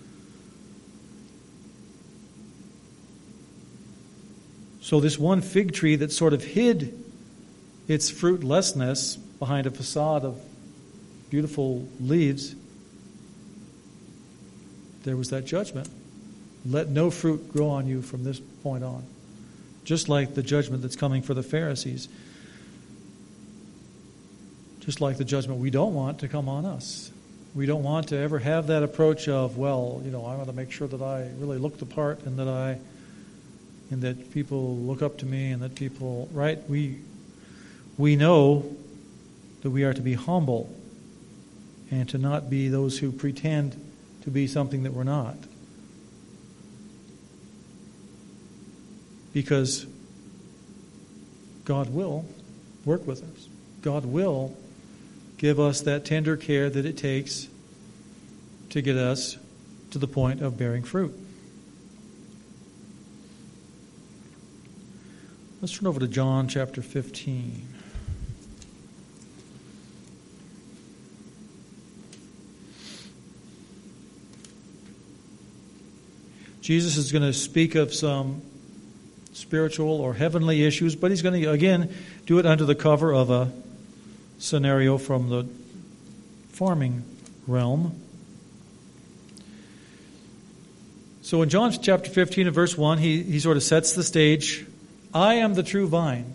So this one fig tree that sort of hid its fruitlessness behind a facade of beautiful leaves, there was that judgment. Let no fruit grow on you from this point on. Just like the judgment that's coming for the Pharisees. Just like the judgment we don't want to come on us. We don't want to ever have that approach of, well, you know, I want to make sure that I really look the part and that I, and that people look up to me and that people, right? We, we know that we are to be humble and to not be those who pretend to be something that we're not. Because God will work with us. God will give us that tender care that it takes to get us to the point of bearing fruit. Let's turn over to John chapter fifteen. Jesus is going to speak of some spiritual or heavenly issues, but he's going to, again, do it under the cover of a scenario from the farming realm. So in John chapter fifteen and verse one, he, he sort of sets the stage. I am the true vine.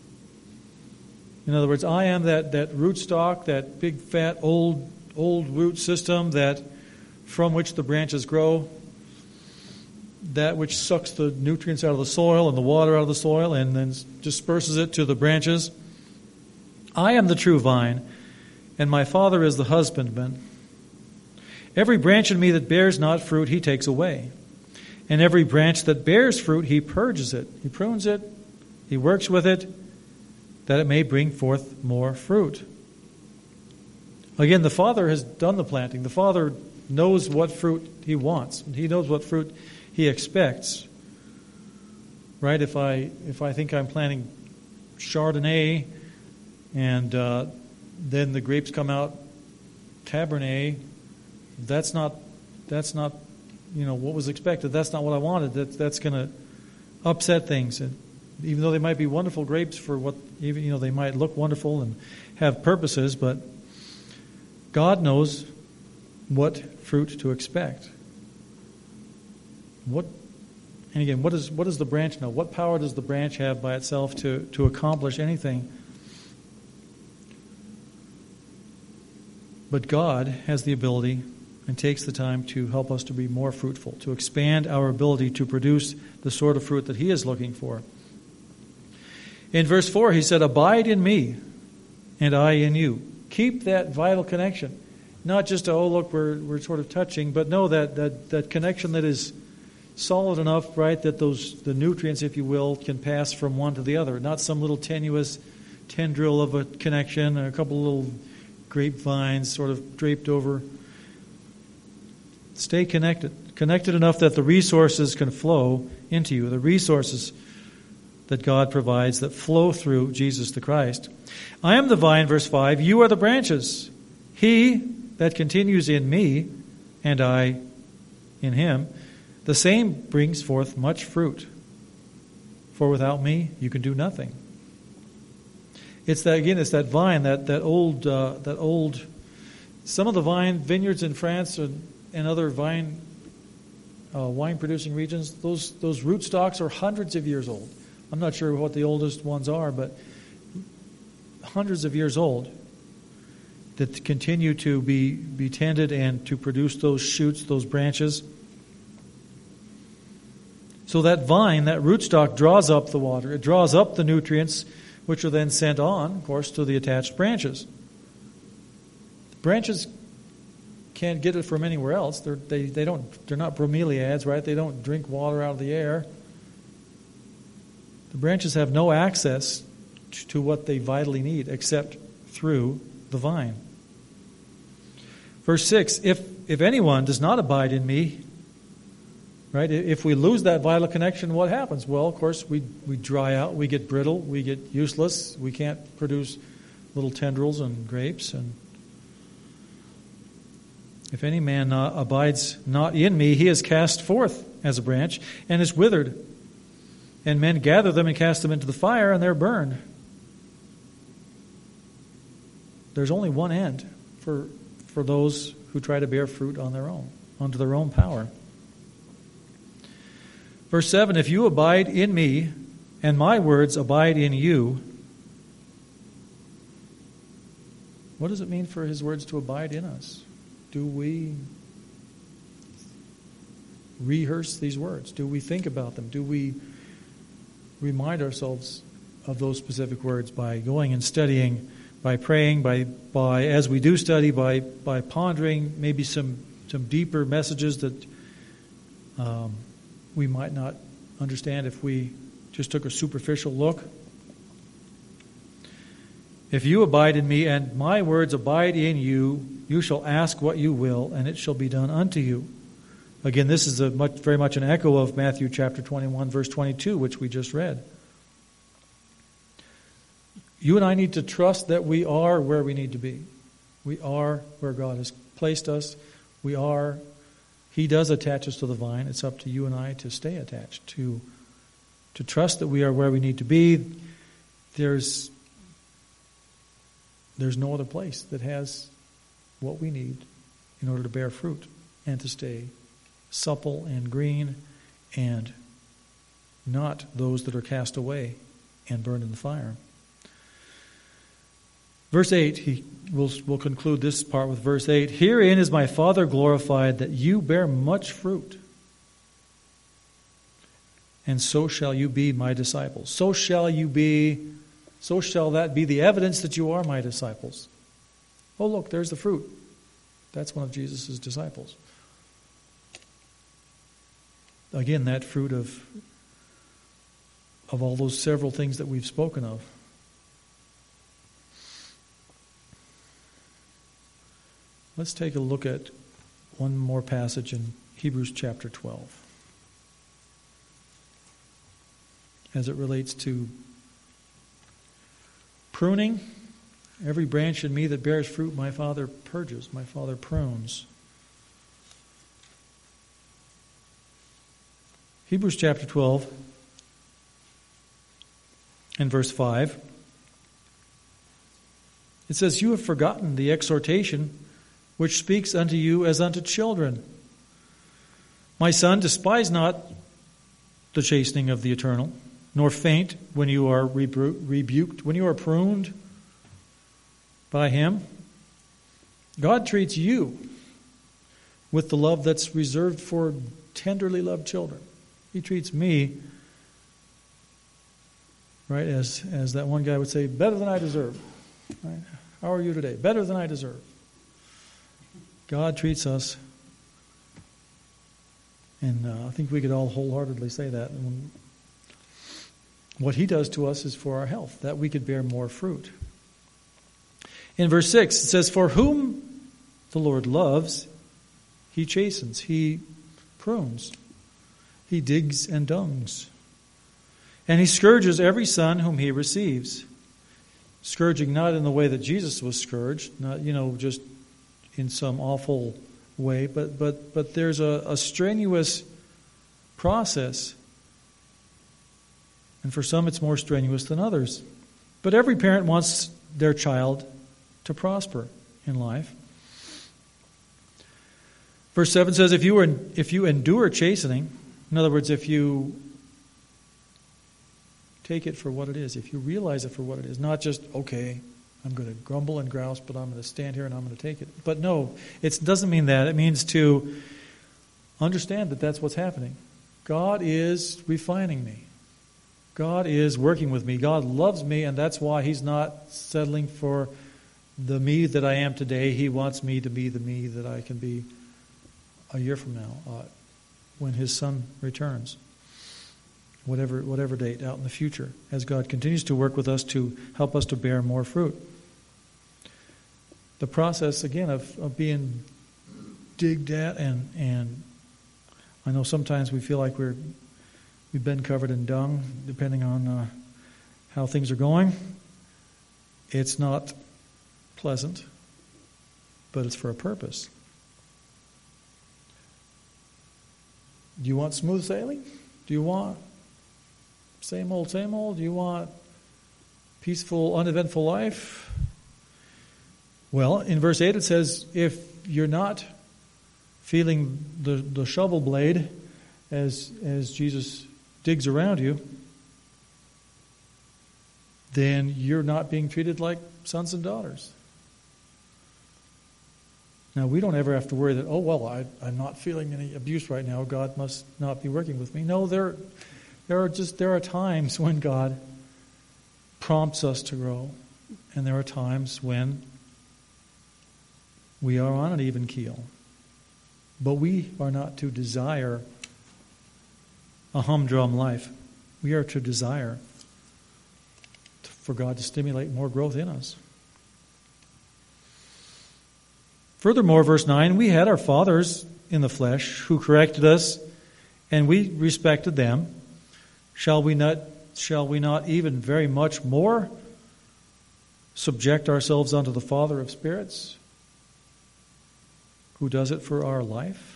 In other words, I am that, that rootstock, that big fat old old root system that from which the branches grow, that which sucks the nutrients out of the soil and the water out of the soil and then disperses it to the branches. I am the true vine, and my Father is the husbandman. Every branch in me that bears not fruit, he takes away. And every branch that bears fruit, he purges it. He prunes it. He works with it, that it may bring forth more fruit. Again, the Father has done the planting. The Father knows what fruit he wants. He knows what fruit he expects. Right? If I if I think I'm planting Chardonnay, and uh, then the grapes come out Cabernet, that's not that's not you know what was expected. That's not what I wanted. That that's going to upset things. And even though they might be wonderful grapes for what even you know they might look wonderful and have purposes, but God knows what fruit to expect. What and again, what is what does the branch know? What power does the branch have by itself to, to accomplish anything? But God has the ability and takes the time to help us to be more fruitful, to expand our ability to produce the sort of fruit that He is looking for. In verse four, He said, abide in me, and I in you. Keep that vital connection. Not just, oh, look, we're we're sort of touching, but no, that, that, that connection that is solid enough, right, that those the nutrients, if you will, can pass from one to the other. Not some little tenuous tendril of a connection, a couple of little grapevines sort of draped over. Stay connected. Connected enough that the resources can flow into you. The resources that God provides that flow through Jesus the Christ. I am the vine, verse five. You are the branches. He that continues in me, and I in him, the same brings forth much fruit. For without me, you can do nothing. It's that again. It's that vine, that that old, uh, that old. Some of the vine vineyards in France and, and other vine uh, wine-producing regions, those those rootstocks are hundreds of years old. I'm not sure what the oldest ones are, but hundreds of years old that continue to be be tended and to produce those shoots, those branches. So that vine, that rootstock, draws up the water. It draws up the nutrients, which are then sent on, of course, to the attached branches. The branches can't get it from anywhere else. They're, they they don't. They're not bromeliads, right? They don't drink water out of the air. The branches have no access to what they vitally need except through the vine. Verse six: If if anyone does not abide in me. Right? If we lose that vital connection, what happens? Well, of course, we we dry out, we get brittle, we get useless, we can't produce little tendrils and grapes. And if any man not, abides not in me, he is cast forth as a branch and is withered. And men gather them and cast them into the fire, and they're burned. There's only one end for for those who try to bear fruit on their own, under their own power. Verse seven, if you abide in me, and my words abide in you. What does it mean for his words to abide in us? Do we rehearse these words? Do we think about them? Do we remind ourselves of those specific words by going and studying, by praying, by by as we do study, by by pondering maybe some, some deeper messages that um, we might not understand if we just took a superficial look? If you abide in me and my words abide in you, you shall ask what you will, and it shall be done unto you. Again, this is a much, very much an echo of Matthew chapter twenty-one, verse twenty-two, which we just read. You and I need to trust that we are where we need to be. We are where God has placed us. We are. He does attach us to the vine. It's up to you and I to stay attached, to to trust that we are where we need to be. There's there's no other place that has what we need in order to bear fruit and to stay supple and green, and not those that are cast away and burned in the fire. Verse eight, he will will conclude this part with verse eight. Herein is my Father glorified, that you bear much fruit, and so shall you be my disciples. So shall you be, so shall that be the evidence that you are my disciples. Oh, look, there's the fruit. That's one of Jesus' disciples. Again, that fruit of, of all those several things that we've spoken of. Let's take a look at one more passage in Hebrews chapter twelve. As it relates to pruning. Every branch in me that bears fruit, my Father purges, my Father prunes. Hebrews chapter twelve and verse five. It says, you have forgotten the exhortation which speaks unto you as unto children. My son, despise not the chastening of the eternal, nor faint when you are rebu- rebuked, when you are pruned by him. God treats you with the love that's reserved for tenderly loved children. He treats me, right, as, as that one guy would say, better than I deserve. Right? How are you today? Better than I deserve. God treats us, and uh, I think we could all wholeheartedly say that. And what he does to us is for our health, that we could bear more fruit. In verse six, it says, for whom the Lord loves, he chastens, he prunes, he digs and dungs. And he scourges every son whom he receives. Scourging not in the way that Jesus was scourged, not, you know, just in some awful way, but but but there's a, a strenuous process. And for some it's more strenuous than others. But every parent wants their child to prosper in life. Verse seven says, if you are, if you endure chastening, in other words, if you take it for what it is, if you realize it for what it is, not just, okay, I'm going to grumble and grouse, but I'm going to stand here and I'm going to take it. But no, it doesn't mean that. It means to understand that that's what's happening. God is refining me. God is working with me. God loves me, and that's why he's not settling for the me that I am today. He wants me to be the me that I can be a year from now, uh, when his son returns. Whatever whatever date out in the future, as God continues to work with us to help us to bear more fruit. The process, again, of, of being digged at, and, and I know sometimes we feel like we're, we've been covered in dung, depending on uh, how things are going. It's not pleasant, but it's for a purpose. Do you want smooth sailing? Do you want same old, same old? Do you want peaceful, uneventful life? Well, in verse eight it says, if you're not feeling the, the shovel blade as, as Jesus digs around you, then you're not being treated like sons and daughters. Now, we don't ever have to worry that, oh, well, I, I'm not feeling any abuse right now. God must not be working with me. No, there, there are just there are times when God prompts us to grow, and there are times when we are on an even keel. But we are not to desire a humdrum life. We are to desire for God to stimulate more growth in us. Furthermore, verse nine, we had our fathers in the flesh who corrected us, and we respected them. Shall we not, shall we not even very much more subject ourselves unto the Father of spirits, who does it for our life?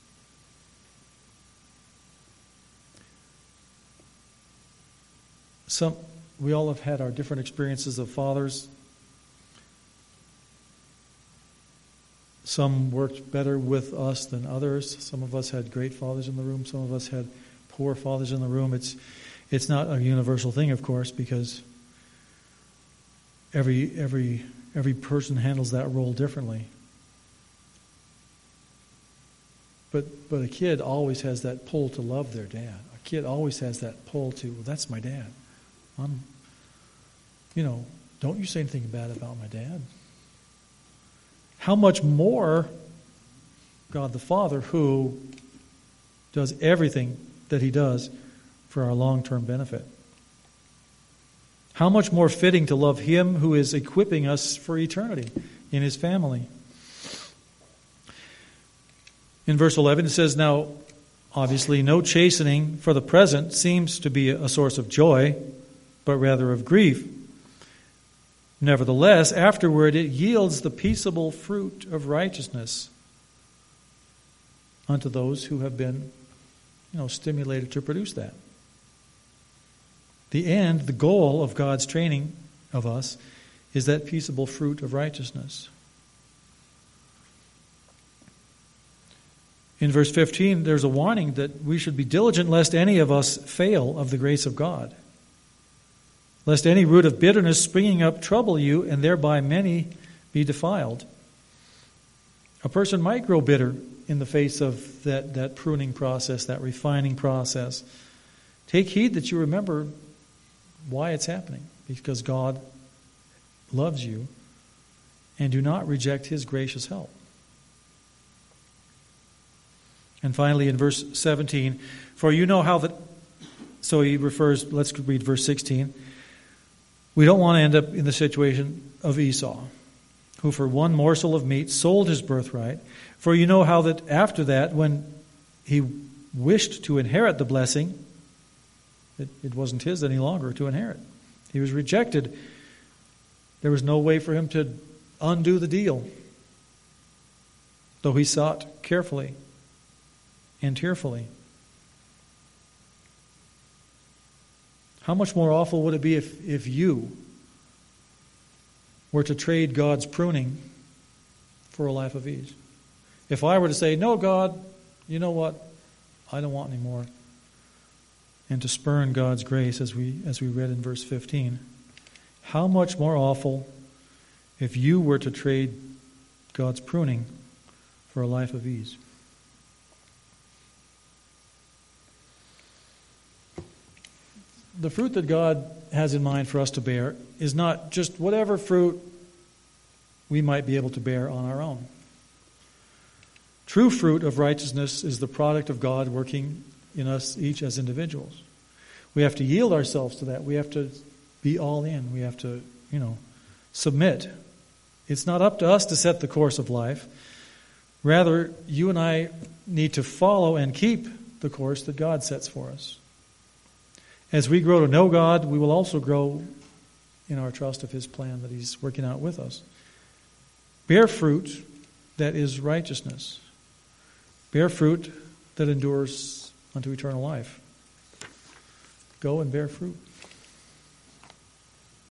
Some, we all have had our different experiences of fathers. Some worked better with us than others. Some of us had great fathers in the room. Some of us had poor fathers in the room. It's it's not a universal thing, of course, because every every every person handles that role differently. But but a kid always has that pull to love their dad. A kid always has that pull to, well, that's my dad. I'm, you know, don't you say anything bad about my dad. How much more God the Father, who does everything that he does for our long-term benefit. How much more fitting to love him who is equipping us for eternity in his family. In verse eleven it says, now, obviously, no chastening for the present seems to be a source of joy, but rather of grief. Nevertheless, afterward it yields the peaceable fruit of righteousness unto those who have been, you know, stimulated to produce that. The end, the goal of God's training of us is that peaceable fruit of righteousness. In verse fifteen, there's a warning that we should be diligent lest any of us fail of the grace of God. Lest any root of bitterness springing up trouble you, and thereby many be defiled. A person might grow bitter in the face of that, that pruning process, that refining process. Take heed that you remember why it's happening. Because God loves you, and do not reject his gracious help. And finally, in verse seventeen, for you know how that, so he refers, let's read verse sixteen. We don't want to end up in the situation of Esau, who for one morsel of meat sold his birthright. For you know how that after that, when he wished to inherit the blessing, it, it wasn't his any longer to inherit. He was rejected. There was no way for him to undo the deal, though he sought carefully and tearfully. How much more awful would it be if, if you were to trade God's pruning for a life of ease? If I were to say, no, God, you know what? I don't want any more. And to spurn God's grace, as we as we read in verse fifteen. How much more awful if you were to trade God's pruning for a life of ease? The fruit that God has in mind for us to bear is not just whatever fruit we might be able to bear on our own. True fruit of righteousness is the product of God working in us each as individuals. We have to yield ourselves to that. We have to be all in. We have to, you know, submit. It's not up to us to set the course of life. Rather, you and I need to follow and keep the course that God sets for us. As we grow to know God, we will also grow in our trust of his plan that he's working out with us. Bear fruit that is righteousness. Bear fruit that endures unto eternal life. Go and bear fruit.